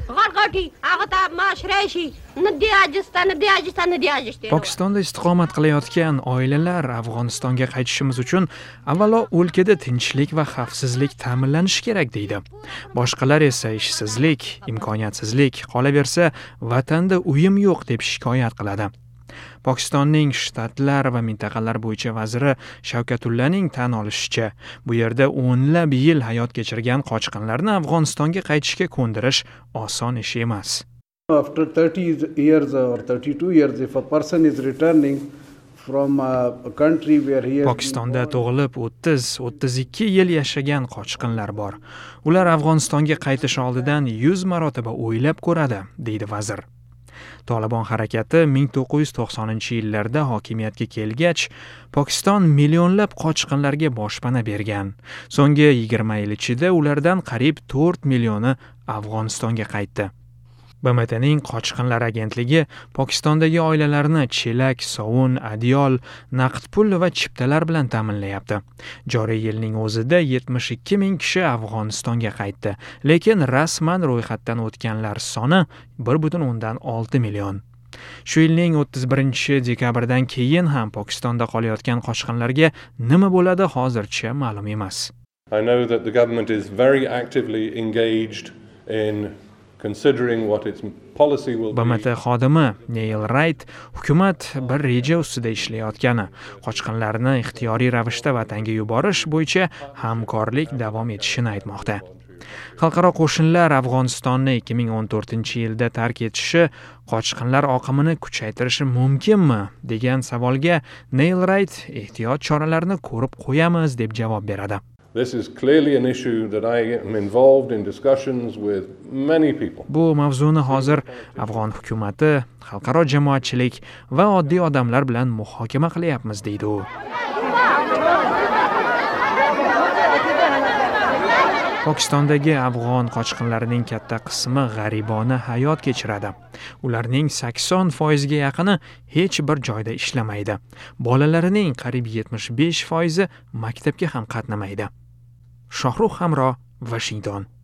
Pokistonda istiqomat qilayotgan oilalar Afg'onistonga qaytishimiz uchun avvalo o'lkada tinchlik va xavfsizlik ta'minlanishi kerak deydi. Boshqalar esa ishsizlik, imkoniyatsizlik, qolaversa vatanda uyim yo'q deb shikoyat qiladi. Pokistonning shtatlar va mintaqalar bo'yicha vaziri Shavkatullaning tan olishicha, bu yerda o'nlab yil hayot kechirgan qochqinlarni Afg'onistonga qaytishga ko'ndirish oson ish emas. After 30 years or 32 years, if a person is returning from a country where he has Pokistonda tug'ilib 30-32 yil yashagan qochqinlar bor. Ular Afg'onistonga qaytish oldidan 100 marotaba o'ylab ko'radi, deydi vazir. Tolibon harakati 1990-yillarda hokimiyatga kelgach, Pokiston millionlab qochqinlarga boshpana bergan. So'nggi 20 yil ichida ulardan qariyb 4 millioni Afg'onistonga qaytdi. BMTning qochqinlar agentligi Pokistondagi oilalarni chelak, sovun, adyol, naqd pul va chiptalar bilan ta'minlayapti. Joriy yilning o'zida 72 ming kishi Afg'onistonga qaytdi, lekin rasman ro'yxatdan o'tganlar soni 1,6 million. Shu yilning 31 dekabrdan keyin ham Pokistonda qolayotgan qochqinlarga nima bo'ladi hozircha ma'lum emas. I know that the government is very actively engaged in considering what its policy will be. BMT xodimi Neil Wright hukumat bir reja ustida ishlayotgani, qochqinlarni ixtiyoriy ravishda vatanga yuborish bo'yicha hamkorlik davom etishini aytmoqda. Xalqaro qo'shinlar Afg'onistonni 2014-yilda tark etishi qochqinlar oqimini kuchaytirishi mumkinmi degan savolga Neil Wright ehtiyot choralarini ko'rib qo'yamiz deb javob beradi. This is clearly an issue that I am involved in discussions with many people. Bu mavzuni hozir Afg'on hukumati, xalqaro jamoatchilik va oddiy odamlar bilan muhokama qilyapmiz, deydi u. Pokistondagi afg'on qochqinlarining katta qismi g'aribona hayot kechiradi. Ularning 80% ga yaqini hech bir joyda ishlamaydi. Bolalarining qariyb 75% maktabga ham qatnamaydi. Shohrux Hamro, Washington.